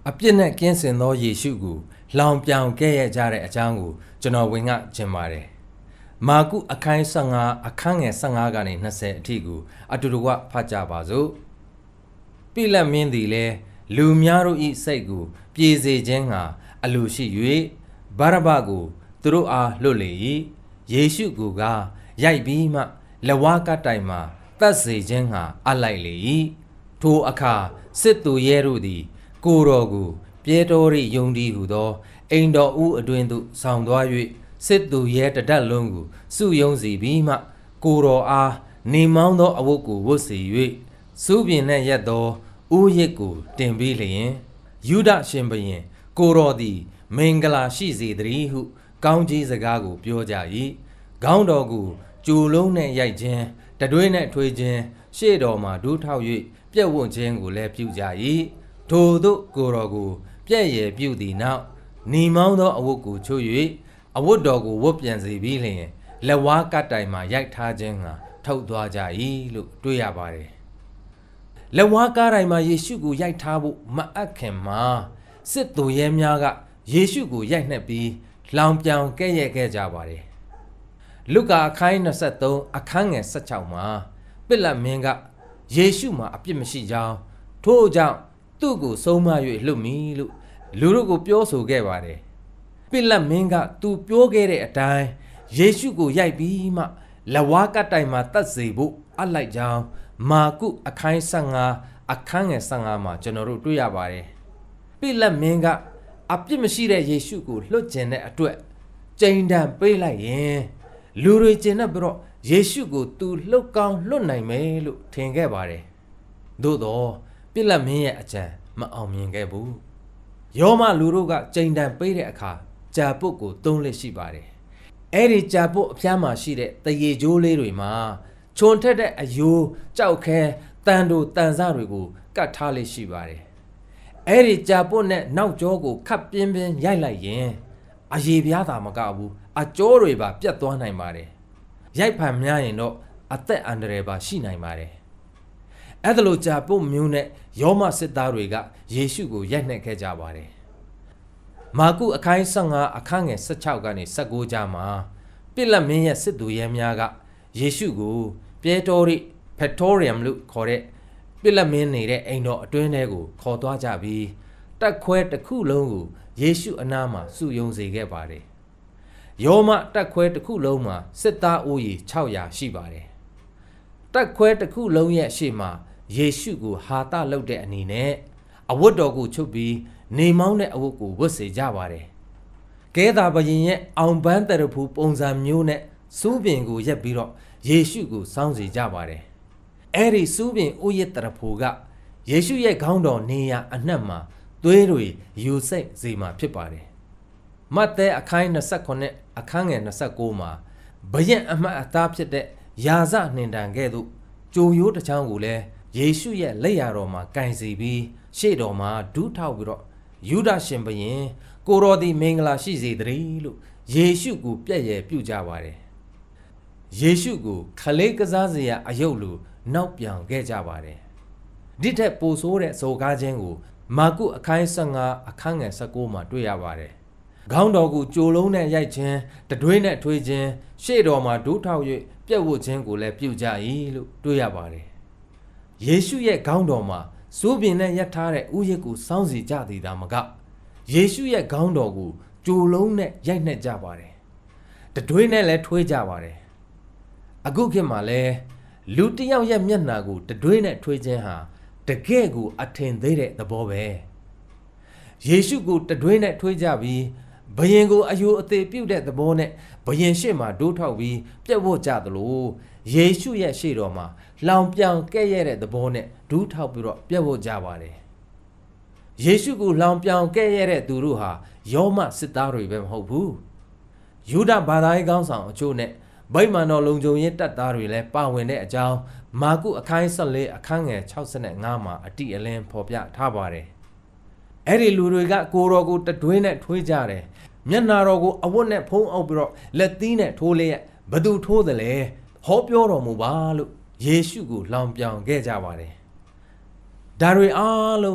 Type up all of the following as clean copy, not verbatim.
အပြစ်နဲ့ကင်းစင်သောယေရှုကိုလောင်ပြောင်ကဲ့ရဲ့ကြတဲ့အကြောင်းကိုကျွန်တော်ဝင်ငှကျင်ပါတယ်။မာကုအခန်း15အခန်းငယ်15ကနေ20အထိကိုအတူတကွဖတ်ကြပါစို့။ပိလတ်မင်းသည်လည်းလူများတို့၏စိတ်ကိုပြေစေခြင်းဟာအလိုရှိ၍ဗရဗကိုသူတို့အားလွတ်လေ၏။ယေရှုကိုကရိုက်ပြီးမှလက်ဝါးကတိုင်မှာတတ်စေခြင်းဟာအလိုက်လေ၏။ထိုအခါစစ်သူရဲတို့သည်ကိုတော်ကိုပြဲတော်ရိယုံဒီဟုသောအိမ်တော်ဦးအတွင်သို့ဆောင်သွား၍စစ်သူရဲတတပ်လုံးကိုစုယုံစီပြီးမှကိုတော်အားနေမောင်းသောအဝတ်ကိုဝတ်စေ၍စူးပြင်နှင့်ရက်သောဦးရစ်ကိုတင်ပြီးလျင်ယူဒရှင်ဘုရင်ကိုတော်သည်မင်္ဂလာရှိစေတည်းဟုကောင်းကြီးစကားကိုပြောကြ၏ခေါင်းတော်ကိုကြိုလုံးနှင့်ရိုက်ခြင်းတတွင်းနှင့်ထွေးခြင်းရှေ့တော်မှာဒူးထောက်၍ပြက်ဝတ်ခြင်းကိုလည်းပြုကြ၏ထိုသို့ကိုတော်ကိုပြည့်ရည်ပြုသည့်နောက်နီမောင်းသောအဝတ်ကိုချိုး၍အဝတ်တော်ကိုဝတ်ပြန်စေပြီးလျင်လက်ဝါးကတိုင်မှာရိုက်ထားခြင်းကထုတ်သွားကြ၏လို့တွေ့ရပါတယ်လက်ဝါးကားတိုင်မှာယေရှုကိုရိုက်ထားဖို့မအပ်ခင်မှာစစ်သူရဲများကယေရှုကိုရိုက်နှက်ပြီးလောင်ပြောင်ကဲ့ရဲ့ခဲ့ကြပါတယ်လုကာအခန်း23အခန်းငယ်16မှာပိလတ်မင်းကယေရှုမှာအပြစ်မရှိကြောင်းထို့ကြောင့်သူ့ကိုဆုံးမ၍လွတ်မည်လို့လူတို့ကိုပြောဆိုခဲ့ပါတယ်ပိလတ်မင်းကသူပြောခဲ့တဲ့အတိုင်းယေရှုကိုရိုက်ပြီးမှလက်ဝါးကတိုင်မှာတတ်စေဖို့အလိုက်ကြောင်းမာကုအခန်း15အခန်းငယ်15မှာကျွန်တော်တို့တွေ့ရပါတယ်ပိလတ်မင်းကအပြစ်မရှိတဲ့ယေရှုကိုလွတ်ကျင်တဲ့အတွက်ကြိမ်တံပေးလိုက်ရင်လူတွေကျင်တဲ့ပြီးတော့ယေရှုကိုသူလှုပ်ကောင်းလွတ်နိုင်မယ်လို့ထင်ခဲ့ပါတယ်သို့တော့ပိလတ်မင်းရဲ့အကြံမအောင်မြင်ခဲ့ဘူးယောမလူတို့ကကြိမ်တံပေးတဲ့အခါကြာပုတ်ကိုသုံးလက်ရှိပါတယ်အဲ့ဒီကြာပုတ်အဖျားမှာရှိတဲ့တရေကျိုးလေးတွေမှာခြုံထက်တဲ့အယိုးကြောက်ခဲတန်တို့တန်စတွေကိုကတ်ထားလေးရှိပါတယ်အဲ့ဒီကြာပုတ်နဲ့နောက်ကျောကိုခပ်ပြင်းပြင်းရိုက်လိုက်ရင်အရေပြားသာမကဘူးအကျောတွေပါပြတ်သွားနိုင်ပါတယ်ရိုက်ဖန်များရင်တော့အသက်အန္တရာယ်ပါရှိနိုင်ပါတယ်အဲ့ဒါလိုကြာပုတ်မျိုးနဲ့ယောမစစ်သားတွေကယေရှုကိုရိုက်နှက်ခဲ့ကြပါတယ်မာကုအခန်း15အခန်းငယ်16ကနေ19ကြားမှာပိလတ်မင်းရဲ့စစ်သူရဲများကယေရှုကိုပြဲတော်ရိဖက်တိုရီယမ်လို့ခေါ်တဲ့ပိလတ်မင်းနေတဲ့အိမ်တော်အတွင်းထဲကိုခေါ်သွားကြပြီးတက်ခွဲတစ်ခုလုံးကိုယေရှုအနားမှာစုယုံစေခဲ့ပါတယ်ယောမတက်ခွဲတစ်ခုလုံးမှာစစ်သားအိုးကြီး600ရှိပါတယ်တက်ခွဲတစ်ခုလုံးရဲ့ရှေ့မှာယေရှုကိုဟာတလုပ်တဲ့အနေနဲ့အဝတ်တော်ကိုချုပ်ပြီးနေမောင်းတဲ့အဝတ်ကိုဝတ်စေကြပါတယ်ကဲသာဘရင်ရဲ့အောင်ပန်းတရဖူပုံစံမျိုးနဲ့စူးပင်ကိုရက်ပြီးတော့ယေရှုကိုစောင်းစေကြပါတယ်အဲ့ဒီစူးပင်ဥယျတရဖူကယေရှုရဲ့ခေါင်းတော်နေရာအနှံ့မှာသွေးတွေယူစိတ်စေမှာဖြစ်ပါတယ်မဿဲအခန်း29အခန်းငယ်29မှာဘရင်အမတ်အသားဖြစ်တဲ့ယာဇနှင်တန်ကဲ့သို့ကြိုရိုးတစ်ချောင်းကိုလည်းယေရှုရဲ့လက်ရတော်မှာကင်စီပြီးရှေ့တော်မှာဒူးထောက်ပြီးတော့ယူဒရှင်ဘုရင်ကိုတော်သည်မင်္ဂလာရှိစေတည်းလို့ယေရှုကိုပြည့်ရပြုကြပါတယ်ယေရှုကိုခလေးကစားစရာအယုတ်လိုနောက်ပြောင်ခဲ့ကြပါတယ်ဒီထက်ပိုဆိုးတဲ့စော်ကားခြင်းကိုမာကုအခန်း15အခန်းငယ်19မှာတွေ့ရပါတယ်ခေါင်းတော်ကိုကြိုလုံးနဲ့ရိုက်ခြင်းတတွင်းနဲ့ထွေးခြင်းရှေ့တော်မှာဒူးထောက်၍ပြက်ဝတ်ခြင်းကိုလည်းပြုကြ၏လို့တွေ့ရပါတယ်ယေရှုရဲ့ခေါင်းတော်မှာစိုးပင်နဲ့ရပ်ထားတဲ့ဥယျာဉ်ကိုစောင်းစီကြသည်ဒါမကယေရှုရဲ့ခေါင်းတော်ကိုကြိုလုံးနဲ့ရိုက်နှက်ကြပါတယ်တတွင်းနဲ့လည်းထွေးကြပါတယ်အခုခေတ်မှာလည်းလူတစ်ယောက်ရဲ့မျက်နှာကိုတတွင်းနဲ့ထွေးခြင်းဟာတကယ့်ကိုအထင်သေးတဲ့သဘောပဲယေရှုကိုတတွင်းနဲ့ထွေးကြပြီးဘုရင်ကိုအယိုအသေးပြုတ်တဲ့သဘောနဲ့ဘုရင်ရှေ့မှာဒိုးထောက်ပြီးပြက်ဝတ်ကြသလိုယေရှုရဲ့ရှေ့တော်မှာလောင်ပြောင်ကဲ့ရဲ့တဲ့သဘောနဲ့ဒူးထောက်ပြီးတော့ပြက်ဝတ်ကြပါတယ်ယေရှုကိုလောင်ပြောင်ကဲ့ရဲ့တဲ့သူတို့ဟာယောမစစ်သားတွေပဲမဟုတ်ဘူးယူဒဘာသာရေးခေါင်းဆောင်အချို့နဲ့ဗိမာန်တော်လုံခြုံရေးတပ်သားတွေလည်းပါဝင်တဲ့အကြောင်းမာကုအခန်း14အခန်းငယ်65မှာအတိအလင်းဖော်ပြထားပါတယ်အဲ့ဒီလူတွေကကိုတော်ကိုတတွင်းနဲ့ထွေးကြတယ်မျက်နာတော်ကိုအဝတ်နဲ့ဖုံးအုပ်ပြီးတော့လက်သီးနဲ့ထိုးလျက်ဘသူထိုးတယ်လဲဟောပြောတော်မူပါလို့ယေရှုကိုလောင်ပြောင်ခဲ့ကြပါတယ်ဒါတွေအားလုံးဟာ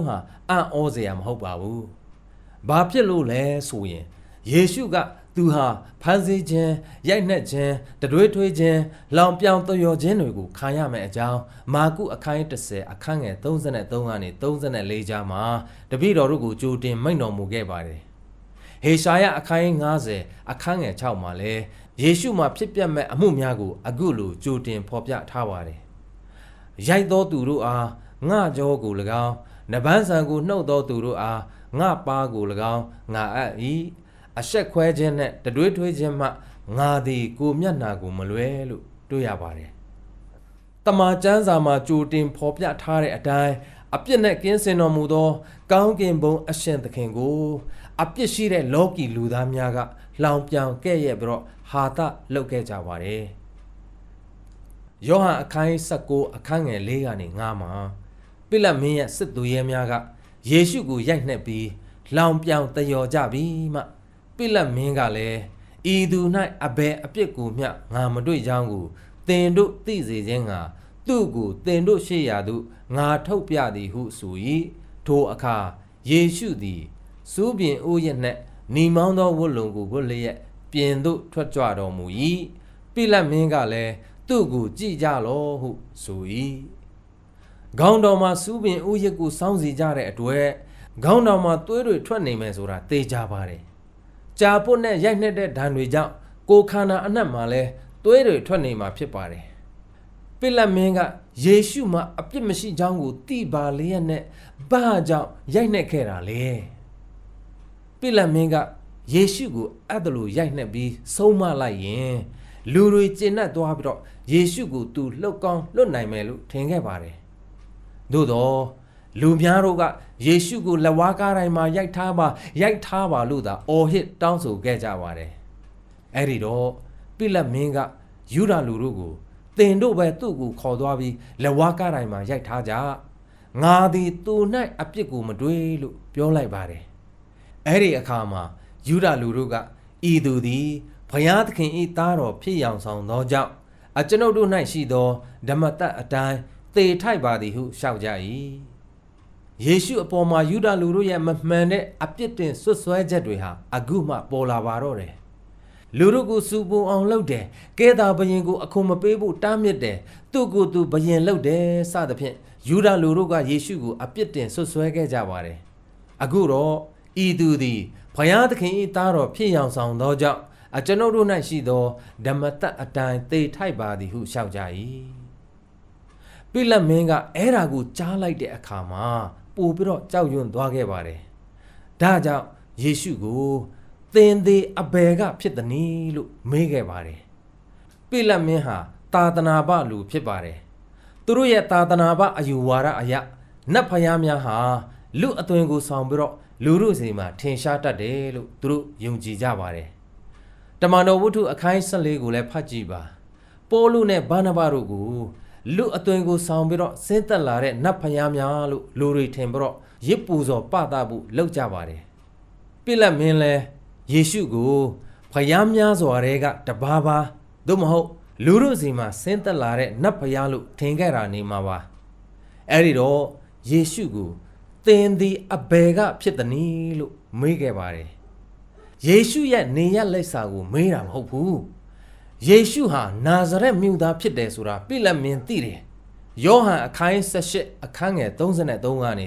အံ့ဩစရာမဟုတ်ပါဘူးဘာဖြစ်လို့လဲဆိုရင်ယေရှုကသူဟာဖန်ဆင်းခြင်းရိုက်နှက်ခြင်းတတွေးထွေးခြင်းလောင်ပြောင်တယောခြင်းတွေကိုခံရမယ်အကြောင်းမာကုအခန်း10အခန်းငယ်33ကနေ34ကြားမှာတပည့်တော်တို့ကိုကြိုတင်မိန့်တော်မူခဲ့ပါတယ်ဟေရှာယအခန်း50အခန်းငယ်6မှာလည်းယေရှုမှာဖြစ်ပျက်မဲ့အမှုများကိုအခုလိုကြိုတင်ဖော်ပြထားပါတယ်ရိုက်သောသူတို့အားငါကြောကို၎င်းနဗန်းဆန်ကိုနှုတ်သောသူတို့အားငါပါကို၎င်းငါအပ်၏အဆက်ခွဲခြင်းနဲ့တတွေးထွေးခြင်းမှငါသည်ကိုမျက်နာကိုမလွဲလို့တွေ့ရပါတယ်တမန်ကျမ်းစာမှာကြိုတင်ဖော်ပြထားတဲ့အတိုင်းအပြစ်နဲ့ကင်းစင်တော်မူသောကောင်းကင်ဘုံအရှင်သခင်ကိုအပြစ်ရှိတဲ့လောကီလူသားများကလောင်ပြောင်ကဲ့ရဲ့ပြီးတော့ဟာသလုပ်ခဲ့ကြပါတယ်ယောဟန်အခန်း19အခန်းငယ်4ကနေ9မှာပိလတ်မင်းရဲ့စစ်သူရဲများကယေရှုကိုရိုက်နှက်ပြီးလောင်ပြောင်တယောကြပြီးမှပိလတ်မင်းကလည်းဤသူ၌အဘယ်အပြစ်ကိုမျှငါမတွေ့ကြောင်းကိုသင်တို့သိစေခြင်းငါသူ့ကိုသင်တို့ရှေ့ရာသို့ငါထုတ်ပြသည်ဟုဆို၏ထိုအခါယေရှုသည်စူးပင်အိုးရနှင့်နီမောင်းသောဝတ်လုံကိုဝတ်လျက်ပြင်သို့ထွက်ကြွတော်မူ၏ပိလတ်မင်းကလည်းသူ့ကိုကြည့်ကြလောဟုဆို၏ခေါင်းတော်မှာစူးပင်ဥယျာဉ်ကိုစောင်းစီကြတဲ့အတွက်ခေါင်းတော်မှာသွေးတွေထွက်နေမယ်ဆိုတာသိကြပါတယ်ကြာပုတ်နဲ့ရိုက်နှက်တဲ့ဓာန်တွေကြောင့်ကိုခန္ဓာအနှံ့မှာလဲသွေးတွေထွက်နေမှာဖြစ်ပါတယ်ပိလတ်မင်းကယေရှုမှာအပြစ်မရှိကြောင်းကိုသိပါလျက်နဲ့ဘာကြောင့်ရိုက်နှက်ခဲ့တာလဲပိလတ်မင်းကယေရှုကိုအဲ့ဒါလိုရိုက်နှက်ပြီးဆုံးမလိုက်ရင်လူတွေကျဉ်တ်သွားပြီးတော့ယေရှုကိုသူလှုပ်ကောင်းလွတ်နိုင်မယ်လို့ထင်ခဲ့ပါတယ်သို့တော့လူများတို့ကယေရှုကိုလက်ဝါးကားတိုင်းမှာရိုက်ထားပါလို့သာအော်ဟစ်တောင်းဆိုခဲ့ကြပါတယ်အဲ့ဒီတော့ပိလတ်မင်းကယူဒာလူတို့ကိုတင်တို့ပဲသူ့ကိုခေါ်သွားပြီးလက်ဝါးကားတိုင်းမှာရိုက်ထားကြငါသည်သူ၌အပြစ်ကိုမတွေးလို့ပြောလိုက်ပါတယ်အဲ့ဒီအခါမှာယူဒာလူတို့ကဤသူသည်ဘုရားသခင်၏သားတော်ဖြစ်ရောင်ဆောင်သောကြောင့်အကျွန်ုပ်တို့၌ရှိသောဓမ္မတတ်အတိုင်းသေထိုက်ပါသည်ဟုရှောက်ကြ၏ယေရှုအပေါ်မှာယူဒာလူတို့ရဲ့မမှန်တဲ့အပြစ်တင်ဆွဆွဲချက်တွေဟာအခုမှပေါ်လာပါတော့တယ်လူတို့ကိုစူပုံအောင်လုပ်တယ်ကဲသာဘယင်ကိုအခုမပေးဖို့တားမြစ်တယ်သူ့ကိုယ်သူဘယင်လုပ်တယ်စသဖြင့်ယူဒာလူတို့ကယေရှုကိုအပြစ်တင်ဆွဆွဲခဲ့ကြပါတယ်အခုတော့ဤသူသည်ဘုရားသခင်၏သားတော်ဖြစ်ရောင်ဆောင်သောကြောင့်အကျွန်ုပ်တို့၌ရှိသောဓမ္မတတ်အတိုင်းသေထိုက်ပါသည်ဟုရှောက်ကြ၏ပိလတ်မင်းကအဲ့ဒါကိုကြားလိုက်တဲ့အခါမှာပို့ပြီးတော့ကြောက်ရွံ့သွားခဲ့ပါတယ်ဒါကြောင့်ယေရှုကိုသင်သည်အဘယ်ကဖြစ်သနည်းလို့မေးခဲ့ပါတယ်ပိလတ်မင်းဟာသာသနာပလူဖြစ်ပါတယ်သူတို့ရဲ့သာသနာပအယူဝါဒအရနတ်ဖျားများဟာလူအသွင်ကိုဆောင်ပြီးတော့လူတို့စီမှာထင်ရှားတတ်တယ်လို့သူတို့ယုံကြည်ကြပါတယ်တမန်တော်ဝတ္ထုအခန်း14ကိုလည်းဖတ်ကြည့်ပါပေါလုနဲ့ဗာနဗတို့ကိုလူအသွင်ကိုဆောင်ပြီးတော့ဆင်းသက်လာတဲ့နတ်ဖျားများလို့လူတွေထင်ပြီးတော့ရစ်ပူဇော်ပသဖို့လုပ်ကြပါတယ်ပိလတ်မင်းလည်းယေရှုကိုဖျားများစွာတွေကတပါးပါသို့မဟုတ်လူတို့စီမှာဆင်းသက်လာတဲ့နတ်ဖျားလို့ထင်ခဲ့တာနေမှာပါအဲ့ဒီတော့ယေရှုကိုသင်သည်အဘယ်ကဖြစ်သနည်းလို့မေးခဲ့ပါတယ်ယေရှုရဲ့နေရလက်စာကိုမေးတာမဟုတ်ဘူးယေရှုဟာနာဇရက်မြို့သားဖြစ်တယ်ဆိုတာပိလတ်မင်းသိတယ်ယောဟန်အခန်း18အခန်းငယ်33ကနေ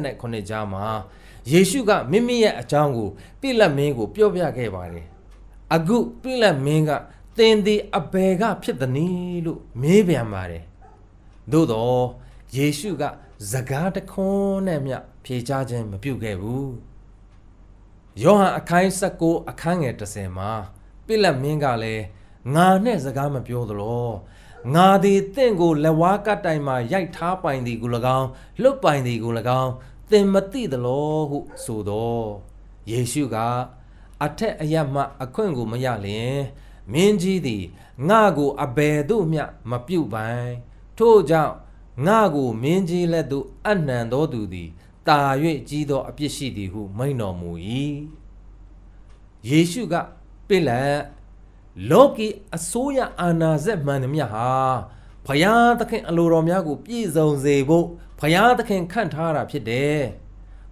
39ကြားမှာယေရှုကမိမိရဲ့အကြောင်းကိုပိလတ်မင်းကိုပြောပြခဲ့ပါတယ်အခုပိလတ်မင်းကသင်သည်အဘယ်ကဖြစ်သနည်းလို့မေးပြန်ပါတယ်သို့တော့ယေရှုကစကားတခွန်းနဲ့မျှဖြေချခြင်းမပြုခဲ့ဘူးယောဟန်အခန်း19အခန်းငယ်30မှာပိလတ်မင်းကလည်းငါနဲ့စကားမပြောသလိုငါသည်တင့်ကိုလက်ဝါးကတိုင်မှာရိုက်ထားပိုင်သည်ကို၎င်းလွတ်ပိုင်သည်ကို၎င်းသင်မသိသလိုဟုဆိုတော့ယေရှုကအထက်အရမှအခွင့်ကိုမရလျင်မင်းကြီးသည်ငါကိုအဘယ်သို့မျှမပြုတ်ပိုင်ထို့ကြောင့်ငါကိုမင်းကြီးလက်သို့အနှံတော်သူသည်တာ၍ကြီးသောအပြစ်ရှိသည်ဟုမိန့်တော်မူ၏ယေရှုကပိလတ်လောကီအစိုးရအာဏာစက်မှန်သမျှဟာဘုရားသခင်အလိုတော်များကိုပြည့်စုံစေဖို့ဘုရားသခင်ခန့်ထားတာဖြစ်တယ်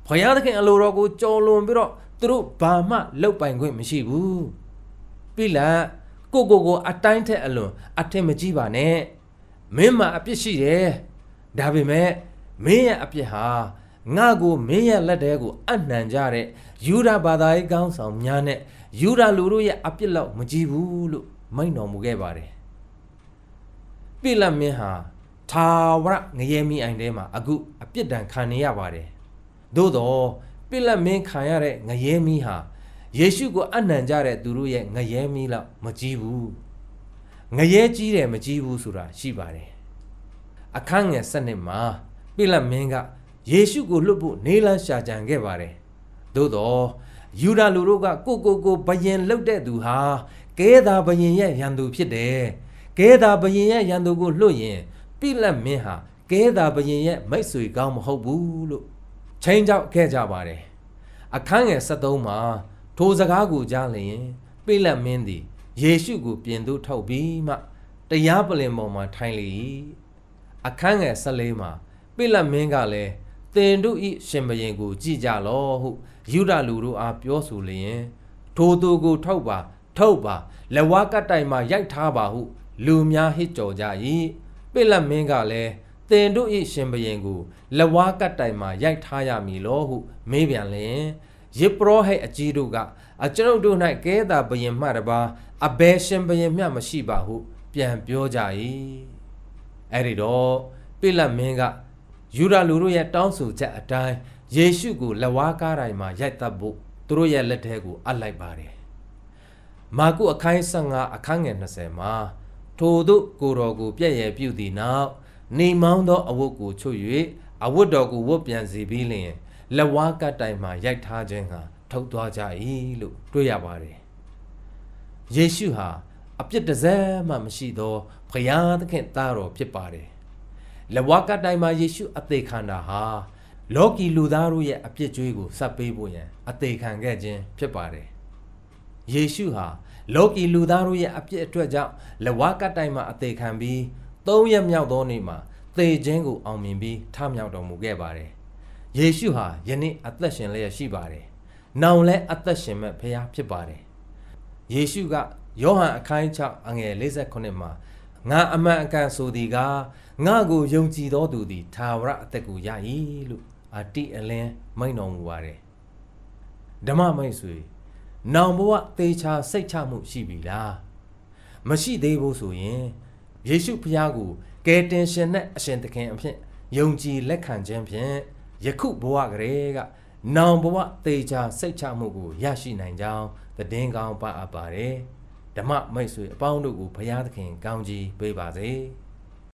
ဖယားသခင်အလိုတော်ကိုကြော်လွန်ပြီးတော့သူတို့ဘာမှလုပ်ပိုင်ခွင့်မရှိဘူးပိလတ်ကိုအတိုင်းထက်အလွန်အထင်မကြီးပါနဲ့မင်းမှာအပြစ်ရှိတယ်ဒါပေမဲ့မင်းရဲ့အပြစ်ဟာငါကိုမင်းရဲ့လက်ထဲကိုအနှံကြတဲ့ယူဒဘာသာရေးကောင်းဆောင်များနဲ့ယူဒလူတို့ရဲ့အပြစ်လောက်မကြီးဘူးလို့မိန့်တော်မူခဲ့ပါတယ်ပိလတ်မင်းဟာထာဝရငရဲမိအိုင်ထဲမှာအခုအပြစ်ဒဏ်ခံနေရပါတယ်သို့တော့ပိလတ်မင်းခံရတဲ့ငရဲမိဟာယေရှုကိုအနှံကြတဲ့သူတို့ရဲ့ငရဲမိလောက်မကြီးဘူးငရဲကြီးတယ်မကြီးဘူးဆိုတာရှိပါတယ်အခန်းငယ်7မှာပိလတ်မင်းကယေရှုကိုလွတ်ဖို့နေလန်းရှာကြံခဲ့ပါတယ်သို့တော့ယူဒလူတို့ကကိုဘယင်လုတ်တဲ့သူဟာကဲသာဘယင်ရဲ့ရန်သူဖြစ်တယ်ကဲသာဘယင်ရဲ့ရန်သူကိုလွတ်ရင်ပိလတ်မင်းဟာကဲသာဘယင်ရဲ့မိတ်ဆွေကောင်းမဟုတ်ဘူးလို့ချိန်ကြောက်ခဲ့ကြပါတယ်အခန်းငယ်73မှာထိုစကားကိုကြားလျင်ပိလတ်မင်းသည်ယေရှုကိုပြင်သို့ထုတ်ပြီးမှတရားပလင်ပေါ်မှာထိုင်လေ၏အခန်းငယ်14မှာပိလတ်မင်းကလည်းသင်တို့ဤရှင်ဘုရင်ကိုကြည်ကြလောဟုယူဒလူတို့အားပြောဆိုလျင်ထိုသူကိုထုတ်ပါလက်ဝါးကတ်တိုင်မှာရိုက်ထားပါဟုလူများဟစ်ကြော်ကြ၏ပိလတ်မင်းကလည်းသင်တို့ဤရှင်ဘုရင်ကိုလက်ဝါးကတ်တိုင်မှာရိုက်ထားရမည်လောဟုမေးပြန်လျင်ယေပရောဟိတ်အကြီးတို့ကအကျွန်ုပ်တို့၌ကဲသာဘုရင်မှတပါအဘယ်ရှင်ဘုရင်မျှမရှိပါဟုပြန်ပြောကြ၏အဲ့ဒီတော့ပိလတ်မင်းကယူဒလူတို့ရဲ့တောင်းဆိုချက်အတိုင်းယေရှုကိုလက်ဝါးကားတိုင်းမှာရိုက်သတ်ဖို့သူတို့ရဲ့လက်ထဲကိုအပ်လိုက်ပါတယ်မာကုအခန်း15အခန်းငယ်20မှာထိုသို့ကိုတော်ကိုပြည့်ရပြုသည့်နောက်နေမောင်းသောအဝတ်ကိုချွတ်၍အဝတ်တော်ကိုဝတ်ပြန်စီပြီးလျင်လက်ဝါးကတ်တိုင်မှာရိုက်ထားခြင်းဟာထုတ်သွားကြ၏လို့တွေ့ရပါတယ်ယေရှုဟာအပြစ်တစ်စက်မှမရှိသောဘုရားသခင်သားတော်ဖြစ်ပါတယ်လက်ဝါးကတ်တိုင်မှာယေရှုအသေးခံတာဟာလောကီလူသားတို့ရဲ့အပြစ်ကြွေးကိုဆပ်ပေးဖို့ရန်အသေးခံခဲ့ခြင်းဖြစ်ပါတယ်ယေရှုဟာလောကီလူသားတို့ရဲ့အပြစ်အတွက်ကြောင့်လက်ဝါးကတ်တိုင်မှာအသေးခံပြီး3ရက်မြောက်သောနေ့မှာသေခြင်းကိုအောင်မြင်ပြီးထမြောက်တော်မူခဲ့ပါတယ်ယေရှုဟာယနေ့အသက်ရှင်လျက်ရှိပါတယ်နောင်လည်းအသက်ရှင်မဲ့ဖခင်ဖြစ်ပါတယ်ယေရှုကယောဟန်အခန်း6အငယ်48မှာငါအမှန်အကန်ဆိုသည်ကားငါကိုယုံကြည်သောသူသည်ထာဝရအသက်ကိုရ၏လို့အတိအလင်းမိန့်တော်မူပါတယ်ဓမ္မမိတ်ဆွေနောင်ဘဝသေချာစိတ်ချမှုရှိပြီလားမရှိသေးဘူးဆိုရင်ယေရှုဖခင်ကိုကယ်တင်ရှင်နဲ့အရှင်သခင်အဖြစ်ယုံကြည်လက်ခံခြင်းဖြင့်ယခုဘဝကလေးကနောင်ဘဝသေချာစိတ်ချမှုကိုရရှိနိုင်ကြောင်းသတင်းကောင်းပါအပ်ပါတယ်ဓမ္မမိတ်ဆွေအပေါင်းတို့ကိုဘုရားသခင်ကောင်းချီးပေးပါစေ